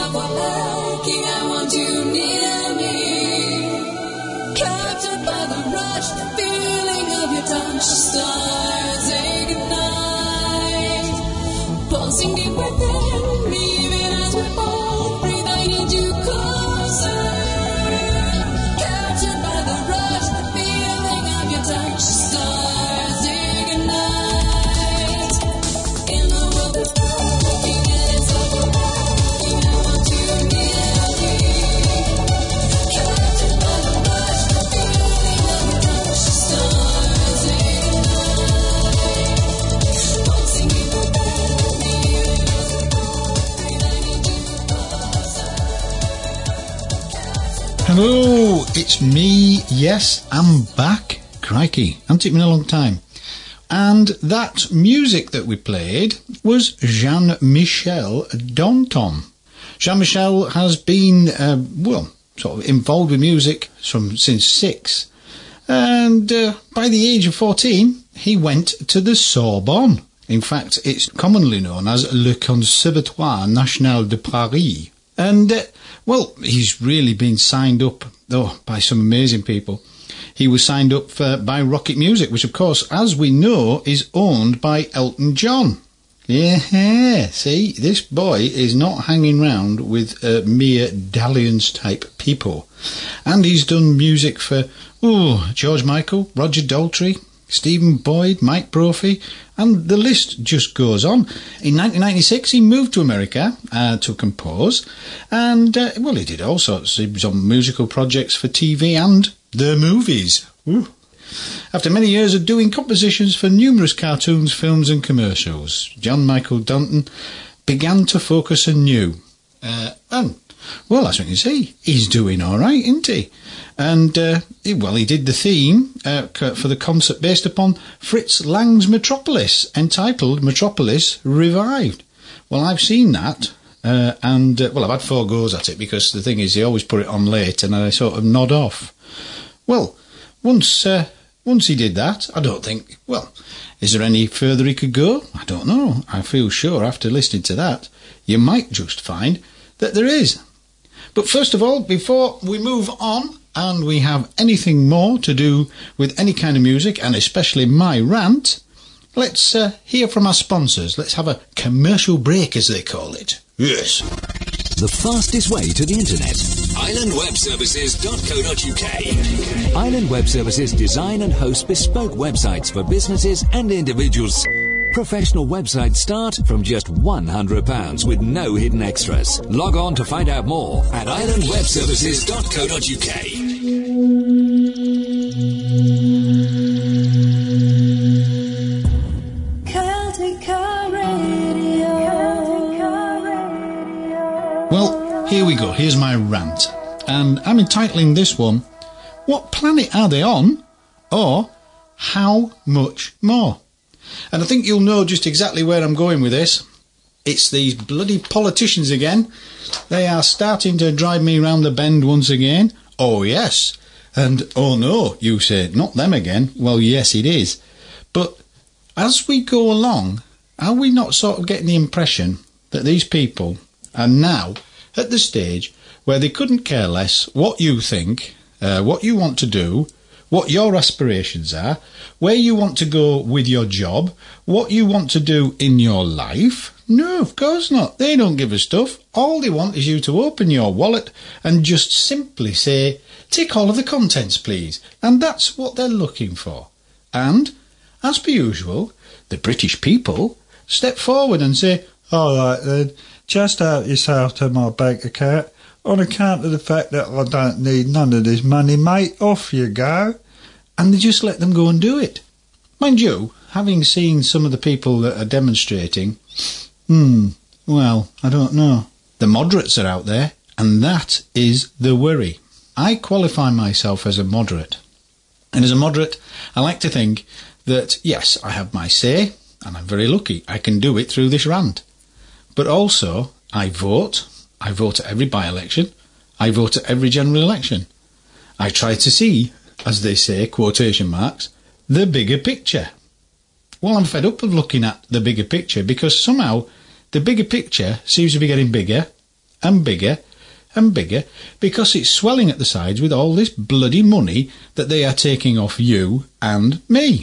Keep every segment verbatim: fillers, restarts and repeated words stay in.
someone lurking, I want you near me. Captured by the rush, the feeling of your touch. Stars ignite, pulsing deep within me. Even as we both breathe, I need you closer. Captured by the rush, the feeling of your touch. Stars ignite, in the world that's broken and it's overwhelming, I want you near me. Captured by the rush, the feeling of your touch. Stars ignite, pulsing deep within me. Even as we both breathe, I need you closer. Hello, it's me. Yes, I'm back. Crikey, hasn't it been a long time? And that music that we played was Jean-Michel Danton. Jean-Michel has been, uh, well, sort of involved with music from since six. And uh, by the age of fourteen, he went to the Sorbonne. In fact, it's commonly known as Le Conservatoire National de Paris. And, uh, well, he's really been signed up, oh, by some amazing people. He was signed up for, by Rocket Music, which, of course, as we know, is owned by Elton John. Yeah, see, this boy is not hanging round with uh, mere dalliance-type people. And he's done music for, oh, George Michael, Roger Daltrey, Stephen Boyd, Mike Brophy, and the list just goes on. In nineteen ninety-six, he moved to America uh, to compose, and, uh, well, he did all sorts. He was on musical projects for T V and the movies. Ooh. After many years of doing compositions for numerous cartoons, films and commercials, John Michael Danton began to focus anew. Uh, and, well, as you can see, he's doing all right, isn't he? And, uh, he, well, he did the theme uh, for the concert based upon Fritz Lang's Metropolis, entitled Metropolis Revived. Well, I've seen that, uh, and, uh, well, I've had four goes at it, because the thing is, they always put it on late, and I sort of nod off. Well, once uh, once he did that, I don't think, well, is there any further he could go? I don't know. I feel sure after listening to that, you might just find that there is. But first of all, before we move on, and we have anything more to do with any kind of music, and especially my rant, let's uh, hear from our sponsors. Let's have a commercial break, as they call it. Yes. The fastest way to the internet. island web services dot co dot uk. Island Web Services design and host bespoke websites for businesses and individuals. Professional websites start from just one hundred pounds with no hidden extras. Log on to find out more at island web services dot co dot uk. Well, here we go. Here's my rant. And I'm entitling this one, What Planet Are They On? Or, How Much More? And I think you'll know just exactly where I'm going with this. It's these bloody politicians again. They are starting to drive me round the bend once again. Oh, yes. And, oh, no, you say, not them again. Well, yes, it is. But as we go along, are we not sort of getting the impression that these people are now at the stage where they couldn't care less what you think, uh, what you want to do, what your aspirations are, where you want to go with your job, what you want to do in your life? No, of course not. They don't give a stuff. All they want is you to open your wallet and just simply say, tick all of the contents, please. And that's what they're looking for. And, as per usual, the British people step forward and say, all right then, just out yourself to my bank account. On account of the fact that I don't need none of this money, mate, off you go. And they just let them go and do it. Mind you, having seen some of the people that are demonstrating, hmm, well, I don't know. The moderates are out there, and that is the worry. I qualify myself as a moderate. And as a moderate, I like to think that, yes, I have my say, and I'm very lucky I can do it through this rant. But also, I vote. I vote at every by-election. I vote at every general election. I try to see, as they say, quotation marks, the bigger picture. Well, I'm fed up of looking at the bigger picture because somehow the bigger picture seems to be getting bigger and bigger and bigger because it's swelling at the sides with all this bloody money that they are taking off you and me.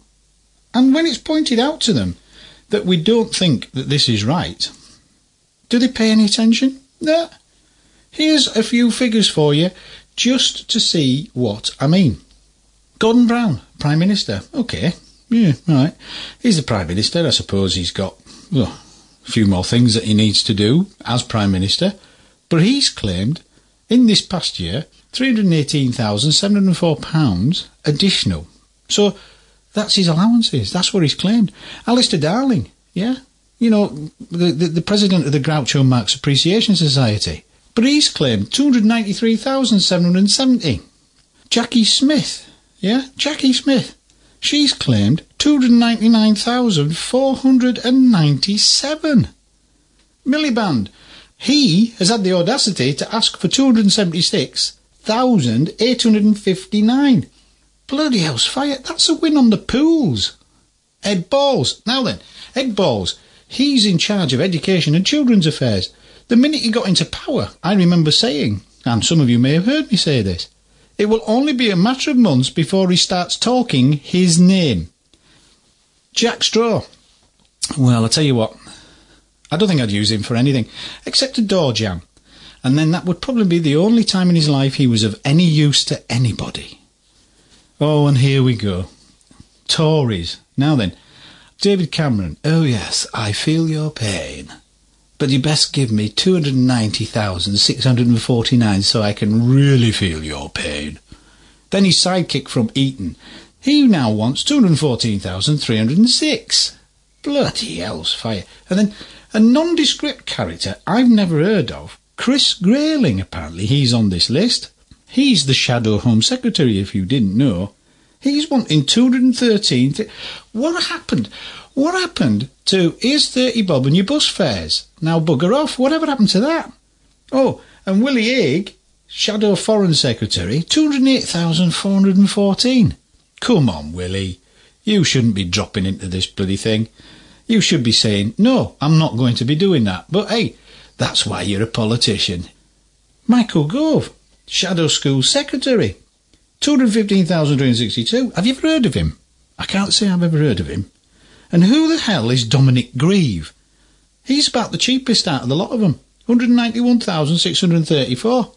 And when it's pointed out to them that we don't think that this is right, do they pay any attention? No. Here's a few figures for you just to see what I mean. Gordon Brown, Prime Minister. OK, yeah, right. He's the Prime Minister. I suppose he's got well, a few more things that he needs to do as Prime Minister. But he's claimed, in this past year, three hundred eighteen thousand seven hundred four pounds additional. So that's his allowances. That's what he's claimed. Alistair Darling, yeah? You know, the, the, the president of the Groucho Marx Appreciation Society. But he's claimed two hundred ninety-three thousand seven hundred seventy. Jackie Smith, yeah? Jackie Smith. She's claimed two hundred ninety-nine thousand four hundred ninety-seven. Miliband. He has had the audacity to ask for two hundred seventy-six thousand eight hundred fifty-nine. Bloody hell's fire, that's a win on the pools. Ed Balls. Now then, Ed Balls, he's in charge of education and children's affairs. The minute he got into power, I remember saying, and some of you may have heard me say this, it will only be a matter of months before he starts talking his name. Jack Straw. Well, I'll tell you what, I don't think I'd use him for anything, except a door jam. And then that would probably be the only time in his life he was of any use to anybody. Oh, and here we go. Tories. Now then, David Cameron. Oh yes, I feel your pain. But you best give me two hundred ninety thousand six hundred forty-nine so I can really feel your pain. Then his sidekick from Eton. He now wants two hundred fourteen thousand three hundred six. Bloody hell's fire. And then a nondescript character I've never heard of, Chris Grayling, apparently he's on this list. He's the Shadow Home Secretary, if you didn't know. He's wanting two hundred thirteen... Th- what happened? What happened to here's thirty bob and your bus fares? Now bugger off. Whatever happened to that? Oh, and Willie Hague, Shadow Foreign Secretary, two hundred eight thousand four hundred fourteen. Come on, Willie. You shouldn't be dropping into this bloody thing. You should be saying, no, I'm not going to be doing that. But hey, that's why you're a politician. Michael Gove, Shadow School Secretary, two hundred fifteen thousand three hundred sixty-two. Have you ever heard of him? I can't say I've ever heard of him. And who the hell is Dominic Grieve? He's about the cheapest out of the lot of them, one hundred ninety-one thousand six hundred thirty-four.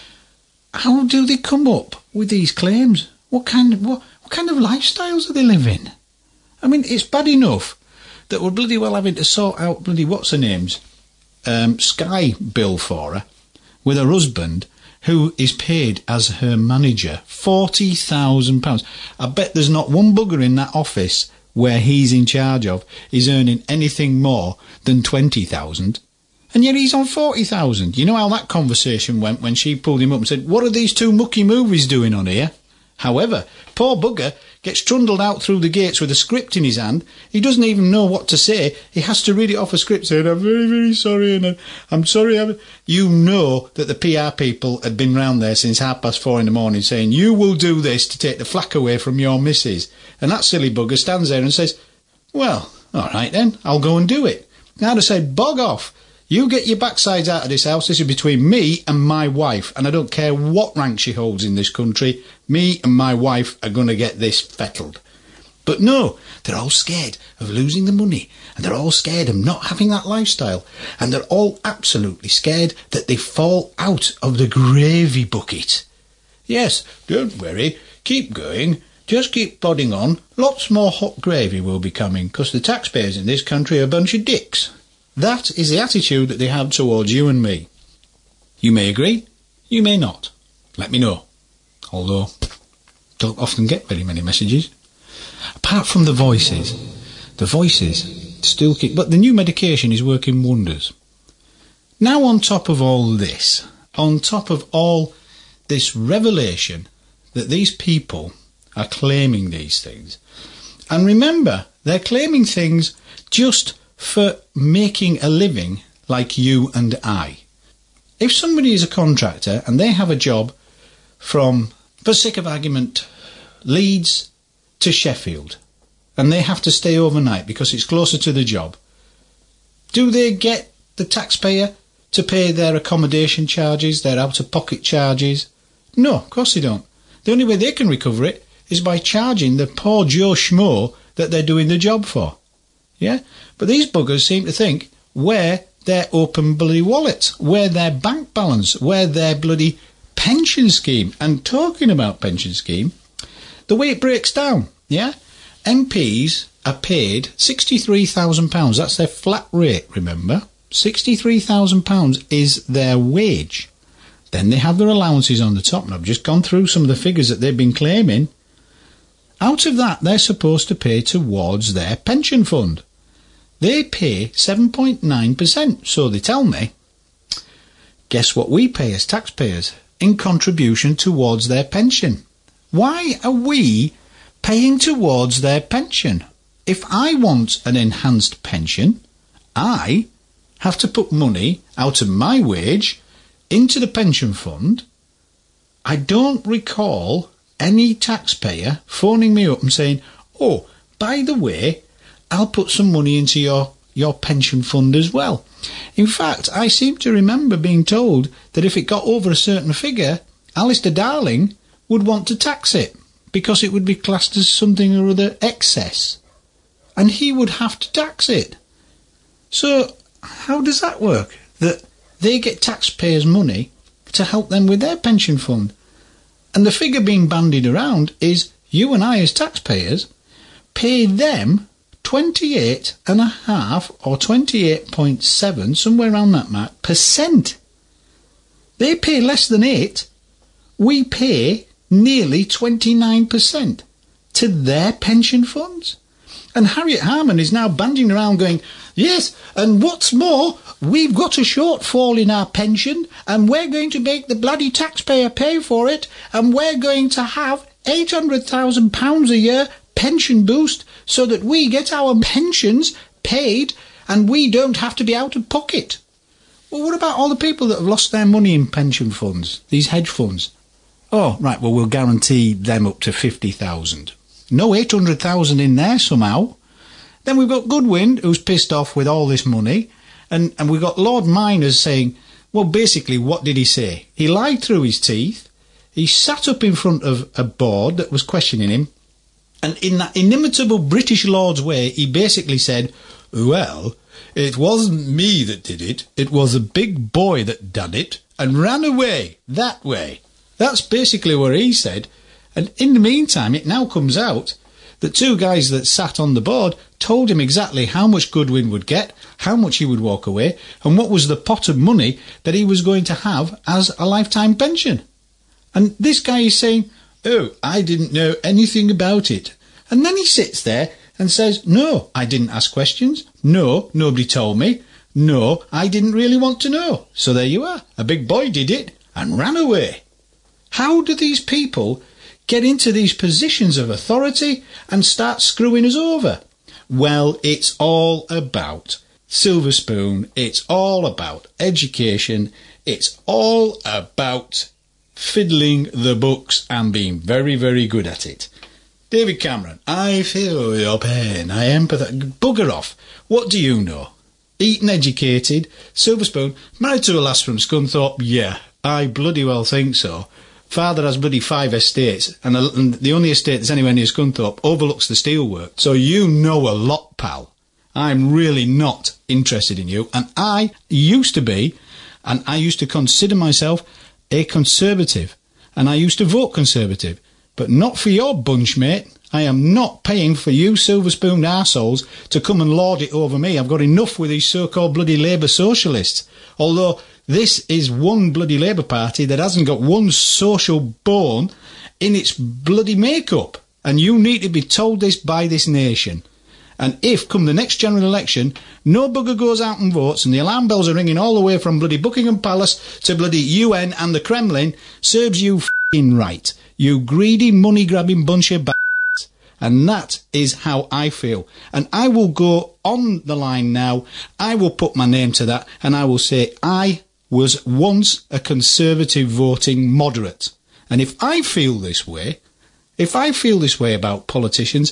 How do they come up with these claims? What kind of what, what kind of lifestyles are they living? I mean, it's bad enough that we're bloody well having to sort out bloody what's-her-name's um, Sky bill for her with her husband, who is paid as her manager forty thousand pounds. I bet there's not one bugger in that office where he's in charge of is earning anything more than twenty thousand. And yet he's on forty thousand. You know how that conversation went when she pulled him up and said, what are these two mucky movies doing on here? However, poor bugger gets trundled out through the gates with a script in his hand. He doesn't even know what to say. He has to read it off a script saying, I'm very, very sorry, and I'm sorry. I'm... You know that the P R people had been round there since half past four in the morning saying, you will do this to take the flack away from your missus. And that silly bugger stands there and says, well, all right then, I'll go and do it. Now I'd have said, bog off. You get your backsides out of this house. This is between me and my wife, and I don't care what rank she holds in this country. Me and my wife are going to get this fettled. But no, they're all scared of losing the money, and they're all scared of not having that lifestyle, and they're all absolutely scared that they fall out of the gravy bucket. Yes, don't worry, keep going, just keep plodding on. Lots more hot gravy will be coming, because the taxpayers in this country are a bunch of dicks. That is the attitude that they have towards you and me. You may agree, you may not. Let me know. Although, don't often get very many messages. Apart from the voices, the voices still keep... But the new medication is working wonders. Now on top of all this, on top of all this revelation that these people are claiming these things, and remember, they're claiming things just for making a living like you and I. If somebody is a contractor and they have a job from, for sake of argument, Leeds to Sheffield, and they have to stay overnight because it's closer to the job, do they get the taxpayer to pay their accommodation charges, their out-of-pocket charges? No, of course they don't. The only way they can recover it is by charging the poor Joe Schmo that they're doing the job for. Yeah? But these buggers seem to think where their open bloody wallets, where their bank balance, where their bloody pension scheme. And talking about pension scheme, the way it breaks down, yeah? M Ps are paid sixty-three thousand pounds. That's their flat rate, remember? sixty-three thousand pounds is their wage. Then they have their allowances on the top, and I've just gone through some of the figures that they've been claiming. Out of that, they're supposed to pay towards their pension fund. They pay seven point nine percent, so they tell me. Guess what we pay as taxpayers in contribution towards their pension? Why are we paying towards their pension? If I want an enhanced pension, I have to put money out of my wage into the pension fund. I don't recall any taxpayer phoning me up and saying, oh, by the way, I'll put some money into your, your pension fund as well. In fact, I seem to remember being told that if it got over a certain figure, Alistair Darling would want to tax it because it would be classed as something or other excess. And he would have to tax it. So how does that work? That they get taxpayers' money to help them with their pension fund. And the figure being bandied around is you and I as taxpayers pay them twenty-eight and a half or twenty-eight point seven, somewhere around that mark, percent. They pay less than eight. We pay nearly twenty-nine percent to their pension funds. And Harriet Harman is now bandying around going, yes, and what's more, we've got a shortfall in our pension, and we're going to make the bloody taxpayer pay for it, and we're going to have eight hundred thousand pounds a year pension boost so that we get our pensions paid and we don't have to be out of pocket. Well, what about all the people that have lost their money in pension funds, these hedge funds? Oh, right, well, we'll guarantee them up to fifty thousand. No eight hundred thousand in there somehow. Then we've got Goodwin, who's pissed off with all this money, and, and we've got Lord Miners saying, well, basically, what did he say? He lied through his teeth. He sat up in front of a board that was questioning him, and in that inimitable British Lord's way, he basically said, well, it wasn't me that did it, it was a big boy that done it, and ran away that way. That's basically what he said. And in the meantime, it now comes out that two guys that sat on the board told him exactly how much Goodwin would get, how much he would walk away, and what was the pot of money that he was going to have as a lifetime pension. And this guy is saying, oh, I didn't know anything about it. And then he sits there and says, no, I didn't ask questions. No, nobody told me. No, I didn't really want to know. So there you are. A big boy did it and ran away. How do these people get into these positions of authority and start screwing us over? Well, it's all about silver spoon. It's all about education. It's all about fiddling the books and being very, very good at it. David Cameron, I feel your pain. I empathise. Bugger off. What do you know? Eton educated, silver spoon, married to a lass from Scunthorpe. Yeah, I bloody well think so. Father has bloody five estates, and, a, and the only estate that's anywhere near Scunthorpe overlooks the steelwork. So you know a lot, pal. I'm really not interested in you, and I used to be, and I used to consider myself a Conservative, and I used to vote Conservative, but not for your bunch, mate. I am not paying for you silver-spooned arseholes to come and lord it over me. I've got enough with these so-called bloody Labour socialists. Although this is one bloody Labour Party that hasn't got one social bone in its bloody make-up. And you need to be told this by this nation. And if, come the next general election, no bugger goes out and votes and the alarm bells are ringing all the way from bloody Buckingham Palace to bloody U N and the Kremlin, serves you f***ing right. You greedy, money-grabbing bunch of bastards. And that is how I feel. And I will go on the line now. I will put my name to that and I will say I was once a Conservative voting moderate. And if I feel this way, if I feel this way about politicians,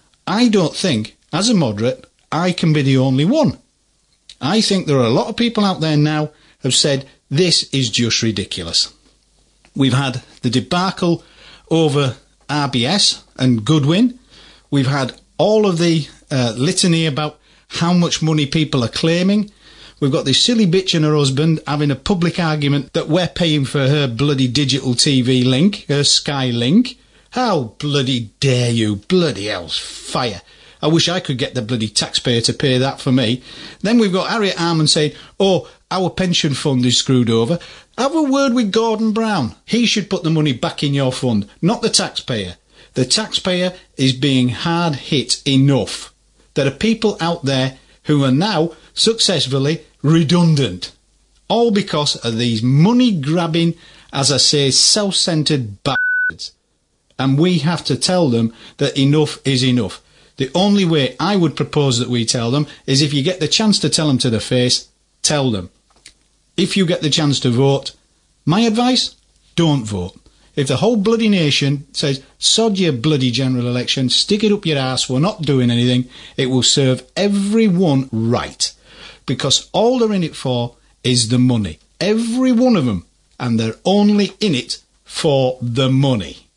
I don't think, as a moderate, I can be the only one. I think there are a lot of people out there now have said this is just ridiculous. We've had the debacle over R B S and Goodwin. We've had all of the uh, litany about how much money people are claiming. We've got this silly bitch and her husband having a public argument that we're paying for her bloody digital T V link, her Sky link. How bloody dare you? Bloody hell's fire. I wish I could get the bloody taxpayer to pay that for me. Then we've got Harriet Harman saying, oh, our pension fund is screwed over. Have a word with Gordon Brown. He should put the money back in your fund, not the taxpayer. The taxpayer is being hard hit enough. There are people out there who are now successfully redundant. All because of these money-grabbing, as I say, self-centred bastards. And we have to tell them that enough is enough. The only way I would propose that we tell them is if you get the chance to tell them to their face, tell them. If you get the chance to vote, my advice, don't vote. If the whole bloody nation says, sod your bloody general election, stick it up your arse, we're not doing anything, it will serve everyone right. Because all they're in it for is the money. Every one of them. And they're only in it for the money.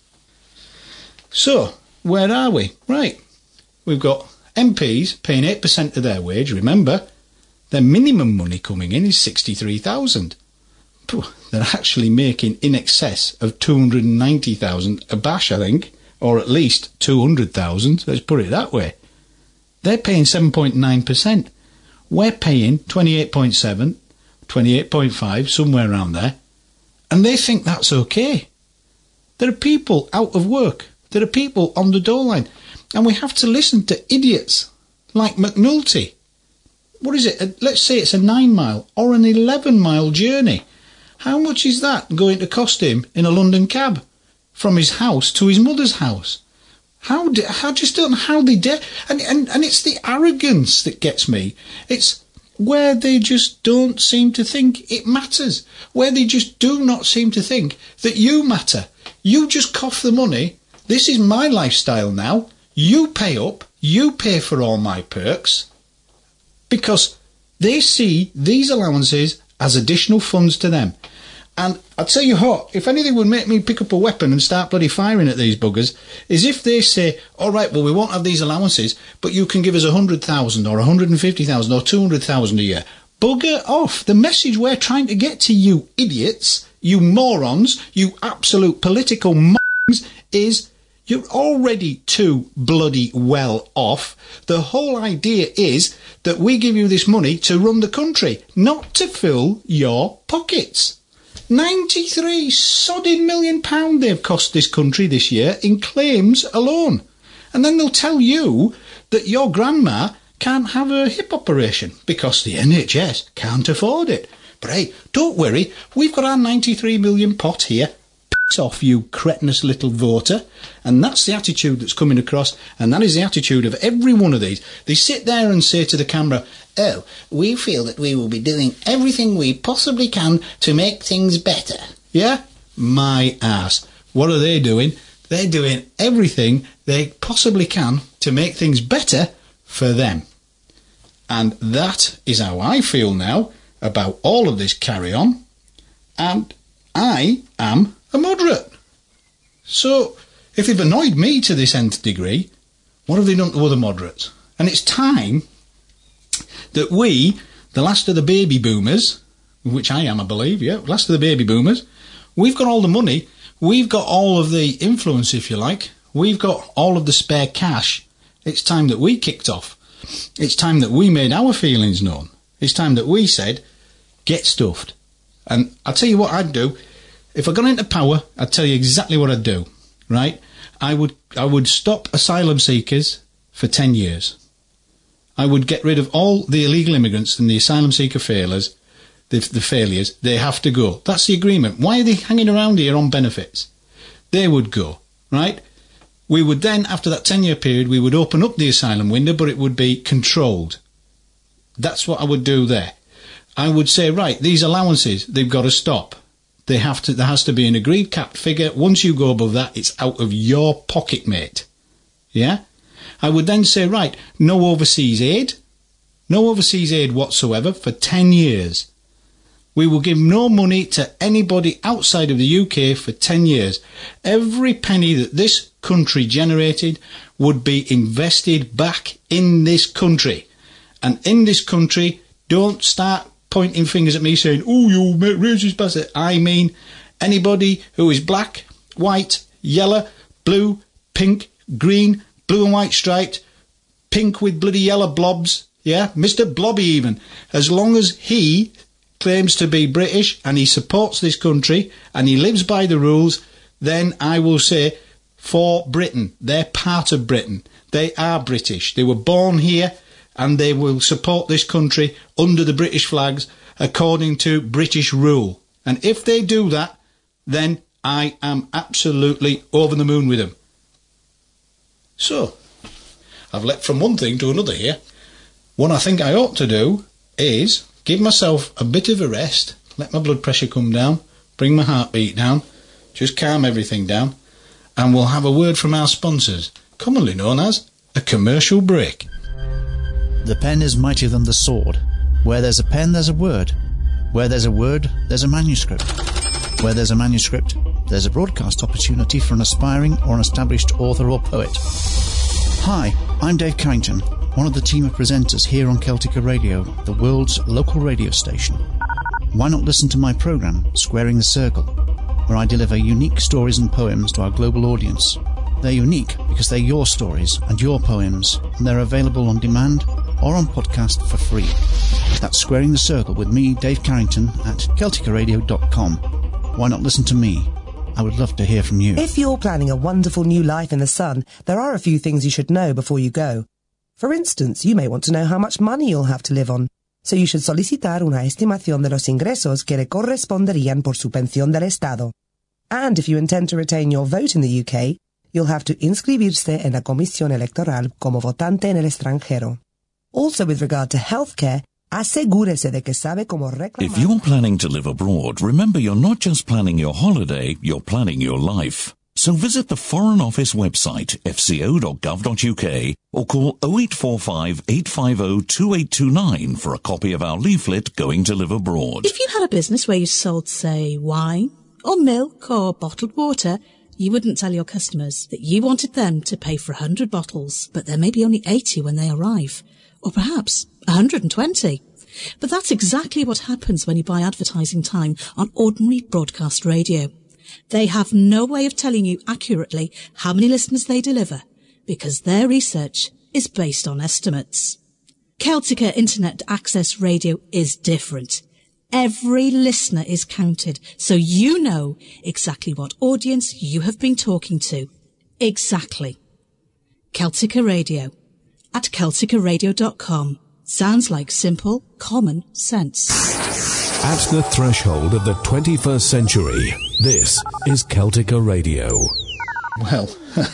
So, where are we? Right. We've got M Ps paying eight percent of their wage. Remember, their minimum money coming in is sixty-three thousand pounds. They're actually making in excess of two hundred ninety thousand pounds a bash, I think, or at least two hundred thousand. Let's put it that way. They're paying seven point nine percent. We're paying twenty-eight point seven, twenty-eight point five, somewhere around there. And they think that's okay. There are people out of work. There are people on the door line. And we have to listen to idiots like McNulty. What is it? Let's say it's a nine mile or an eleven mile journey. How much is that going to cost him in a London cab from his house to his mother's house? How do, I just don't know how they dare. And, and, and it's the arrogance that gets me. It's where they just don't seem to think it matters. Where they just do not seem to think that you matter. You just cough the money. This is my lifestyle now. You pay up, you pay for all my perks, because they see these allowances as additional funds to them. And I'll tell you what, if anything would make me pick up a weapon and start bloody firing at these buggers, is if they say, all right, well, we won't have these allowances, but you can give us one hundred thousand or one hundred fifty thousand or two hundred thousand a year. Bugger off. The message we're trying to get to you idiots, you morons, you absolute political mongs, is you're already too bloody well off. The whole idea is that we give you this money to run the country, not to fill your pockets. ninety-three sodding million pound they've cost this country this year in claims alone. And then they'll tell you that your grandma can't have a hip operation because the N H S can't afford it. But hey, don't worry, we've got our ninety-three million pot here. Off, you cretinous little voter. And that's the attitude that's coming across, and that is the attitude of every one of these. They sit there and say to the camera, oh, we feel that we will be doing everything we possibly can to make things better. Yeah? My ass. What are they doing? They're doing everything they possibly can to make things better for them. And that is how I feel now about all of this carry-on. And I am a moderate. So, if they've annoyed me to this nth degree, what have they done to other moderates? And it's time that we, the last of the baby boomers, which I am, I believe, yeah, last of the baby boomers, we've got all the money, we've got all of the influence, if you like, we've got all of the spare cash. It's time that we kicked off. It's time that we made our feelings known. It's time that we said, get stuffed. And I'll tell you what I'd do. If I got into power, I'd tell you exactly what I'd do, right? I would I would stop asylum seekers for ten years. I would get rid of all the illegal immigrants and the asylum seeker failures, the, the failures. They have to go. That's the agreement. Why are they hanging around here on benefits? They would go, right? We would then, after that ten-year period, we would open up the asylum window, but it would be controlled. That's what I would do there. I would say, right, these allowances, they've got to stop. They have to. There has to be an agreed capped figure. Once you go above that, it's out of your pocket, mate. Yeah? I would then say, right, no overseas aid. No overseas aid whatsoever for ten years. We will give no money to anybody outside of the U K for ten years. Every penny that this country generated would be invested back in this country. And in this country, don't start pointing fingers at me saying, oh, you racist bastard. I mean, anybody who is black, white, yellow, blue, pink, green, blue and white striped, pink with bloody yellow blobs, yeah, Mister Blobby even, as long as he claims to be British and he supports this country and he lives by the rules, then I will say for Britain. They're part of Britain. They are British. They were born here and they will support this country under the British flags according to British rule. And if they do that, then I am absolutely over the moon with them. So, I've leapt from one thing to another here. What I think I ought to do is give myself a bit of a rest, let my blood pressure come down, bring my heartbeat down, just calm everything down, and we'll have a word from our sponsors, commonly known as a commercial break. The pen is mightier than the sword. Where there's a pen, there's a word. Where there's a word, there's a manuscript. Where there's a manuscript, there's a broadcast opportunity for an aspiring or an established author or poet. Hi, I'm Dave Carrington, one of the team of presenters here on Celtica Radio, the world's local radio station. Why not listen to my programme, Squaring the Circle, where I deliver unique stories and poems to our global audience. They're unique because they're your stories and your poems, and they're available on demand or on podcast for free. That's Squaring the Circle with me, Dave Carrington, at celtica radio dot com. Why not listen to me? I would love to hear from you. If you're planning a wonderful new life in the sun, there are a few things you should know before you go. For instance, you may want to know how much money you'll have to live on. So you should solicitar una estimación de los ingresos que le corresponderían por su pensión del Estado. And if you intend to retain your vote in the U K, you'll have to inscribirse en la comisión electoral como votante en el extranjero. Also, with regard to healthcare, asegúrese de que sabe cómo reclamar. If you're planning to live abroad, remember you're not just planning your holiday, you're planning your life. So visit the Foreign Office website, f c o dot gov dot u k, or call oh eight four five, eight five oh, two eight two nine for a copy of our leaflet Going to Live Abroad. If you had a business where you sold, say, wine, or milk, or bottled water, you wouldn't tell your customers that you wanted them to pay for one hundred bottles, but there may be only eighty when they arrive, or perhaps one hundred twenty. But that's exactly what happens when you buy advertising time on ordinary broadcast radio. They have no way of telling you accurately how many listeners they deliver, because their research is based on estimates. Celtica Internet Access Radio is different. Every listener is counted, so you know exactly what audience you have been talking to. Exactly. Celtica Radio at celtica radio dot com. Sounds like simple, common sense. At the threshold of the twenty-first century, this is Celtica Radio. Well,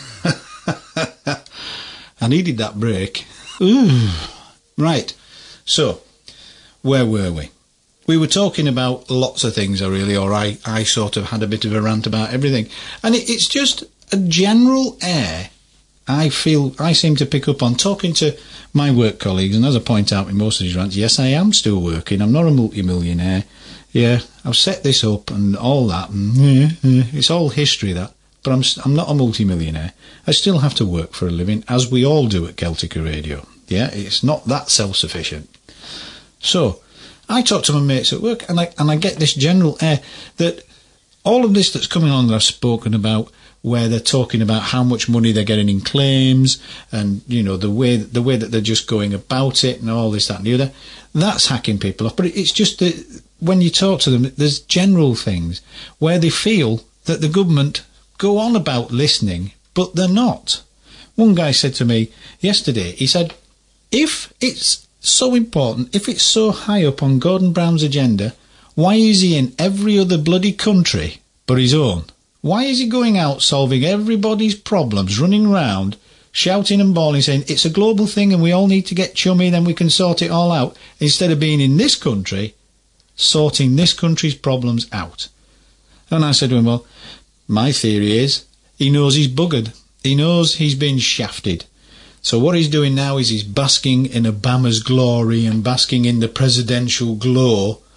I needed that break. Ooh. Right, so, where were we? We were talking about lots of things, really, or I, I sort of had a bit of a rant about everything. And it, it's just a general air I feel I seem to pick up on talking to my work colleagues, and as I point out in most of these rants, yes, I am still working. I'm not a multi-millionaire. Yeah, I've set this up and all that, and yeah, yeah, it's all history, that. But I'm I'm not a multi-millionaire. I still have to work for a living, as we all do at Celtica Radio. Yeah, it's not that self-sufficient. So, I talk to my mates at work, and I and I get this general air that all of this that's coming on that I've spoken about, where they're talking about how much money they're getting in claims, and you know the way the way that they're just going about it, and all this, that, and the other, that's hacking people off. But it's just that when you talk to them, there's general things where they feel that the government go on about listening, but they're not. One guy said to me yesterday, he said, if it's so important, if it's so high up on Gordon Brown's agenda, why is he in every other bloody country but his own? Why is he going out solving everybody's problems, running round, shouting and bawling, saying it's a global thing and we all need to get chummy, then we can sort it all out, instead of being in this country, sorting this country's problems out? And I said to him, well, my theory is he knows he's buggered. He knows he's been shafted. So what he's doing now is he's basking in Obama's glory and basking in the presidential glow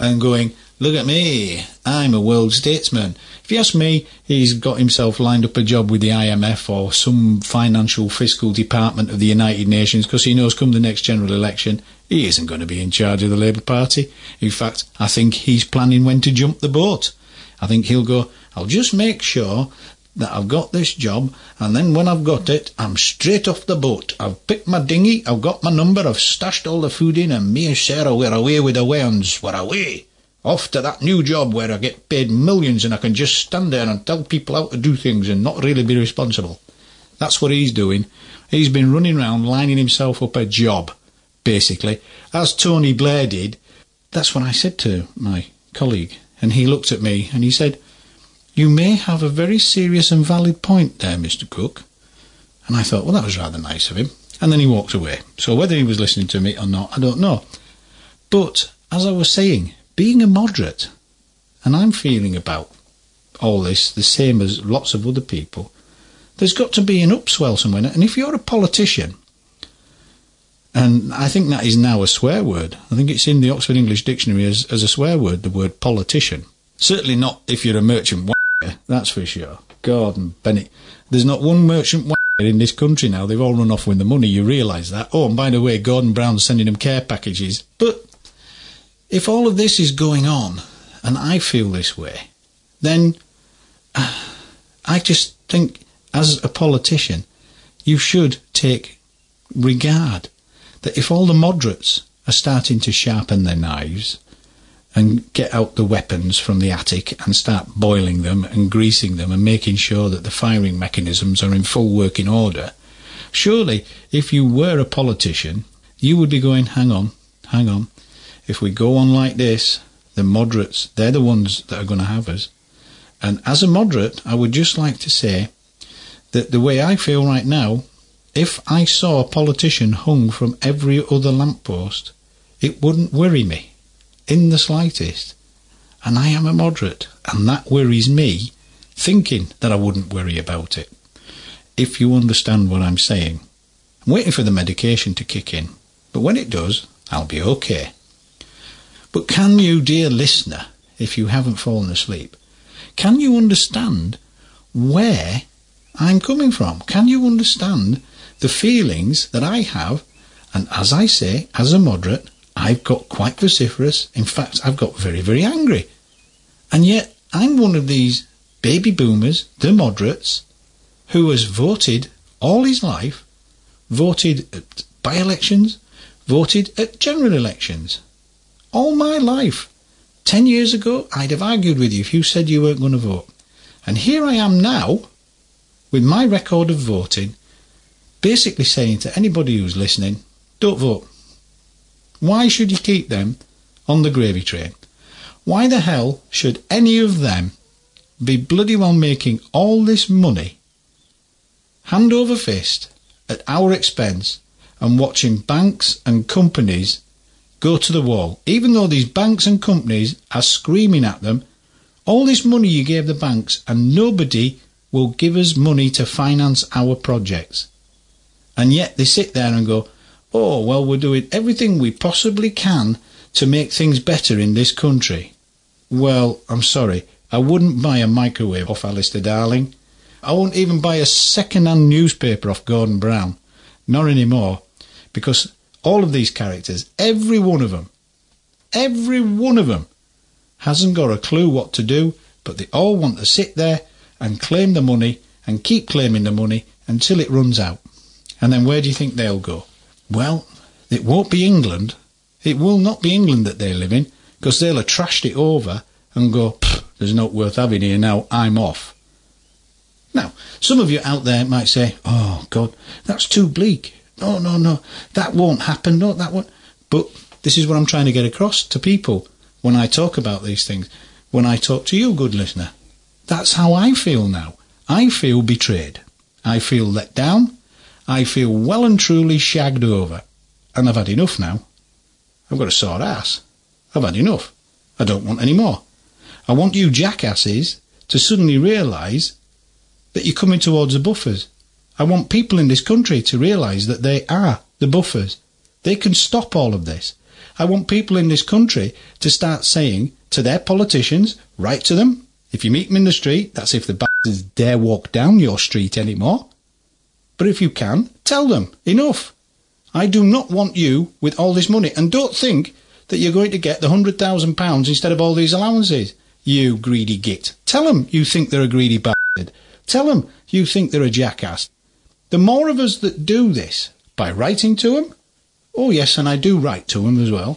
and going, look at me, I'm a world statesman. If you ask me, he's got himself lined up a job with the I M F or some financial fiscal department of the United Nations, because he knows come the next general election, he isn't going to be in charge of the Labour Party. In fact, I think he's planning when to jump the boat. I think he'll go, I'll just make sure that I've got this job, and then when I've got it, I'm straight off the boat. I've picked my dinghy, I've got my number, I've stashed all the food in, and me and Sarah, we're away with the wains, we're away. Off to that new job where I get paid millions and I can just stand there and tell people how to do things and not really be responsible. That's what he's doing. He's been running around lining himself up a job, basically. As Tony Blair did, that's what I said to my colleague. And he looked at me and he said, you may have a very serious and valid point there, Mister Cook. And I thought, well, that was rather nice of him. And then he walked away. So whether he was listening to me or not, I don't know. But, as I was saying, being a moderate, and I'm feeling about all this the same as lots of other people, there's got to be an upswell somewhere. And if you're a politician, and I think that is now a swear word, I think it's in the Oxford English Dictionary as, as a swear word, the word politician. Certainly not if you're a merchant wanker, that's for sure. Gordon Bennett. There's not one merchant wanker in this country now. They've all run off with the money, you realise that. Oh, and by the way, Gordon Brown's sending them care packages. But if all of this is going on, and I feel this way, then uh, I just think, as a politician, you should take regard that if all the moderates are starting to sharpen their knives and get out the weapons from the attic and start boiling them and greasing them and making sure that the firing mechanisms are in full working order, surely, if you were a politician, you would be going, hang on, hang on, if we go on like this, the moderates, they're the ones that are going to have us. And as a moderate, I would just like to say that the way I feel right now, if I saw a politician hung from every other lamppost, it wouldn't worry me in the slightest. And I am a moderate, and that worries me, thinking that I wouldn't worry about it. If you understand what I'm saying. I'm waiting for the medication to kick in, but when it does, I'll be okay. But can you, dear listener, if you haven't fallen asleep, can you understand where I'm coming from? Can you understand the feelings that I have? And as I say, as a moderate, I've got quite vociferous. In fact, I've got very, very angry. And yet, I'm one of these baby boomers, the moderates, who has voted all his life, voted at by-elections, voted at general elections. All my life. Ten years ago, I'd have argued with you if you said you weren't going to vote. And here I am now, with my record of voting, basically saying to anybody who's listening, don't vote. Why should you keep them on the gravy train? Why the hell should any of them be bloody well making all this money, hand over fist, at our expense, and watching banks and companies go to the wall, even though these banks and companies are screaming at them, all this money you gave the banks and nobody will give us money to finance our projects. And yet they sit there and go, oh, well, we're doing everything we possibly can to make things better in this country. Well, I'm sorry, I wouldn't buy a microwave off Alistair Darling. I won't even buy a second-hand newspaper off Gordon Brown. Not anymore, because all of these characters, every one of them, every one of them hasn't got a clue what to do, but they all want to sit there and claim the money and keep claiming the money until it runs out. And then where do you think they'll go? Well, it won't be England. It will not be England that they live in, because they'll have trashed it over and go, there's not worth having here now, I'm off. Now, some of you out there might say, oh, God, that's too bleak. No, no, no, that won't happen. No, that won't. But this is what I'm trying to get across to people when I talk about these things, when I talk to you, good listener. That's how I feel now. I feel betrayed. I feel let down. I feel well and truly shagged over. And I've had enough now. I've got a sore ass. I've had enough. I don't want any more. I want you jackasses to suddenly realise that you're coming towards the buffers. I want people in this country to realise that they are the buffers. They can stop all of this. I want people in this country to start saying to their politicians, write to them. If you meet them in the street, that's if the bastards dare walk down your street anymore. But if you can, tell them, enough. I do not want you with all this money. And don't think that you're going to get the one hundred thousand pounds instead of all these allowances. You greedy git. Tell them you think they're a greedy bastard. Tell them you think they're a jackass. The more of us that do this, by writing to them, oh yes, and I do write to them as well,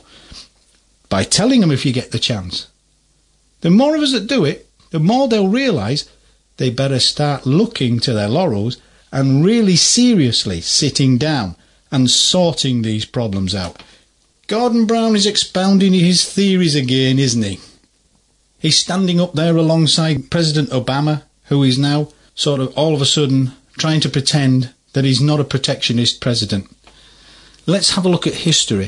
by telling them if you get the chance, the more of us that do it, the more they'll realise they better start looking to their laurels and really seriously sitting down and sorting these problems out. Gordon Brown is expounding his theories again, isn't he? He's standing up there alongside President Obama, who is now sort of all of a sudden trying to pretend that he's not a protectionist president. Let's have a look at history.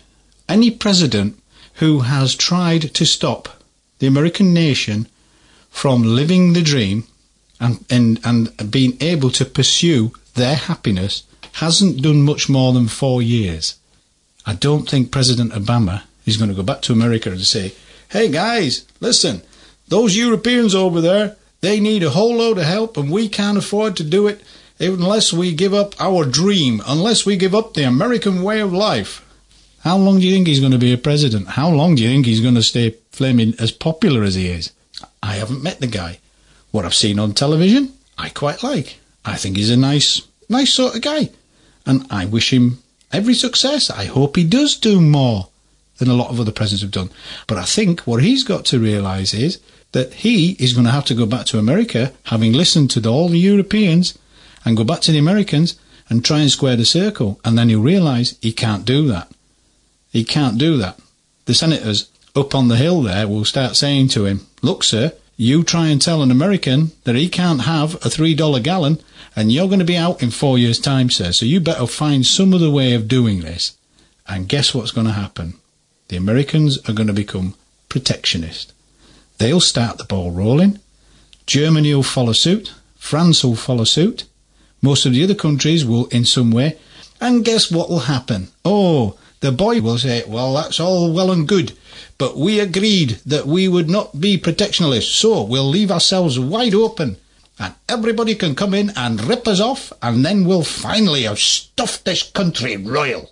Any president who has tried to stop the American nation from living the dream and, and, and being able to pursue their happiness hasn't done much more than four years. I don't think President Obama is going to go back to America and say, hey guys, listen, those Europeans over there, they need a whole load of help and we can't afford to do it unless we give up our dream, unless we give up the American way of life. How long do you think he's going to be a president? How long do you think he's going to stay flaming as popular as he is? I haven't met the guy. What I've seen on television, I quite like. I think he's a nice, nice sort of guy. And I wish him every success. I hope he does do more than a lot of other presidents have done. But I think what he's got to realise is that he is going to have to go back to America, having listened to the, all the Europeans, and go back to the Americans and try and square the circle. And then he'll realise he can't do that. He can't do that. The senators up on the hill there will start saying to him, look, sir, you try and tell an American that he can't have a three dollar gallon and you're going to be out in four years' time, sir. So you better find some other way of doing this. And guess what's going to happen? The Americans are going to become protectionist. They'll start the ball rolling. Germany will follow suit. France will follow suit. Most of the other countries will in some way. And guess what will happen? Oh, the boy will say, well, that's all well and good, but we agreed that we would not be protectionists, so we'll leave ourselves wide open, and everybody can come in and rip us off, and then we'll finally have stuffed this country royal.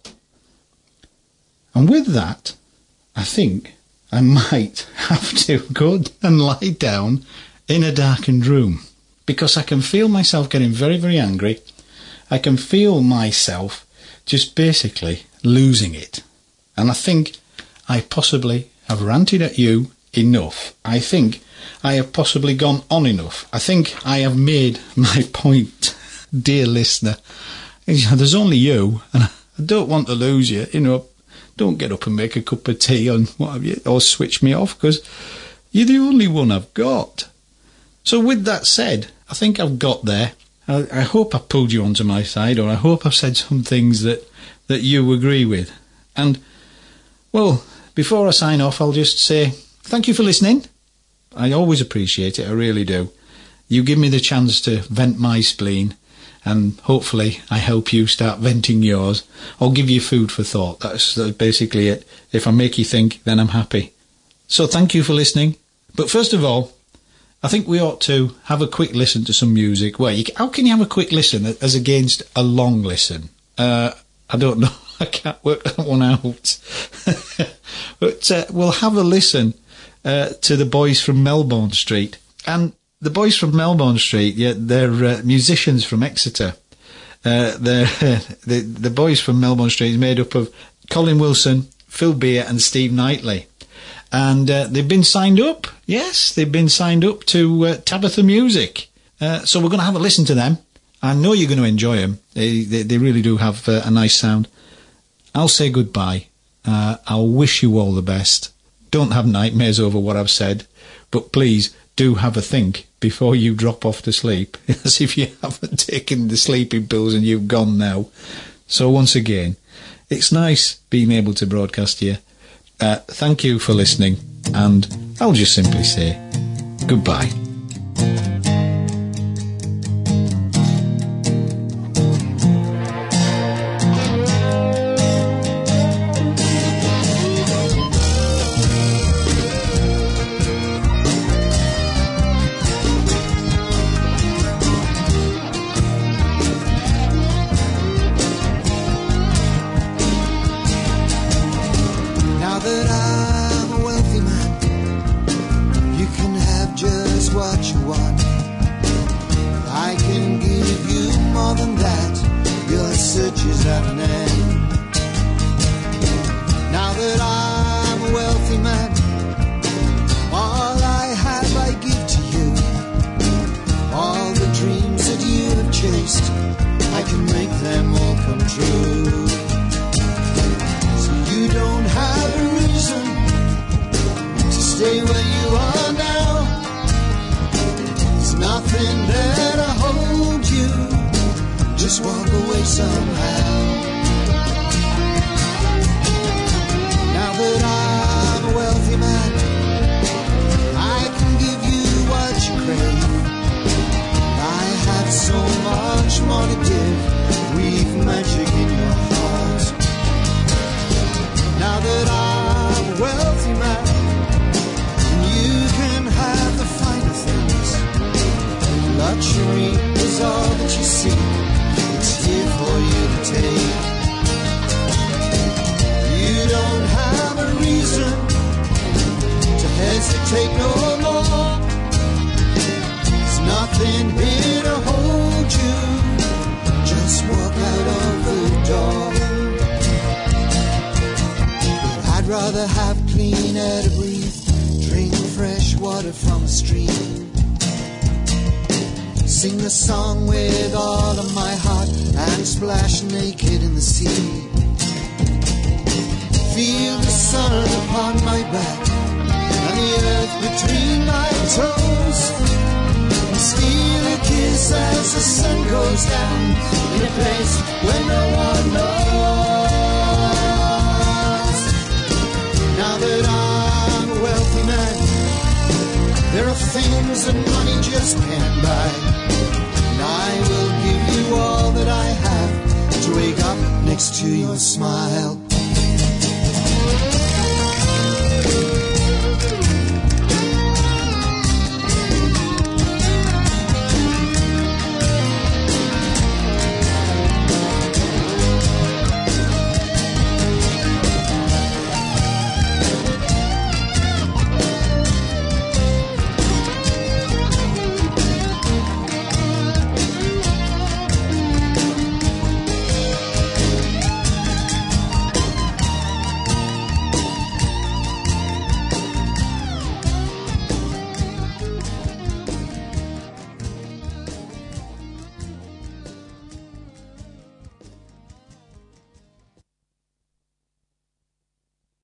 And with that, I think I might have to go and lie down in a darkened room, because I can feel myself getting very, very angry. I can feel myself just basically losing it. And I think I possibly have ranted at you enough. I think I have possibly gone on enough. I think I have made my point, dear listener. There's only you, and I don't want to lose you. You know, don't get up and make a cup of tea and what have you, or switch me off, because you're the only one I've got. So with that said, I think I've got there. I, I hope I pulled you onto my side, or I hope I've said some things that, that you agree with. And, well, before I sign off, I'll just say thank you for listening. I always appreciate it, I really do. You give me the chance to vent my spleen, and hopefully I help you start venting yours, or give you food for thought. That's, that's basically it. If I make you think, then I'm happy. So thank you for listening. But first of all, I think we ought to have a quick listen to some music. Well, you, how can you have a quick listen as against a long listen? Uh, I don't know. I can't work that one out. But uh, we'll have a listen uh, to the Boys from Melbourne Street. And the Boys from Melbourne Street, yeah, they're uh, musicians from Exeter. Uh, they're, the, the Boys from Melbourne Street is made up of Colin Wilson, Phil Beer and Steve Knightley. And uh, they've been signed up. Yes, they've been signed up to uh, Tabitha Music. Uh, so we're going to have a listen to them. I know you're going to enjoy them. They, they, they really do have uh, a nice sound. I'll say goodbye. Uh, I'll wish you all the best. Don't have nightmares over what I've said, but please do have a think before you drop off to sleep, as if you haven't taken the sleeping pills and you've gone now. So once again, it's nice being able to broadcast here. Uh, thank you for listening, and I'll just simply say goodbye. what you want. I can give you more than that. Your search is at an end. Now that I'm a wealthy man, all I have I give to you. All the dreams that you have chased, I can make them all come true. So you don't have a reason to stay where you are now. There's nothing there to hold you. Just walk away somehow. Now that I'm a wealthy man, I can give you what you crave. I have so much more to give. Weave magic in your heart. Now that I'm a wealthy man, you can have the finer things. Luxury is all that you see. It's here for you to take. You don't have a reason to hesitate no more. There's nothing here to hold you. Just walk out of the door. But I'd rather have clean air to breathe, drink fresh water from a stream, sing the song with all of my heart, and splash naked in the sea. Feel the sun upon my back and the earth between my toes, and steal a kiss as the sun goes down in a place where no one knows. Now that I'm a wealthy man, there are things that money just can't buy. And I will give you all that I have to wake up next to your smile.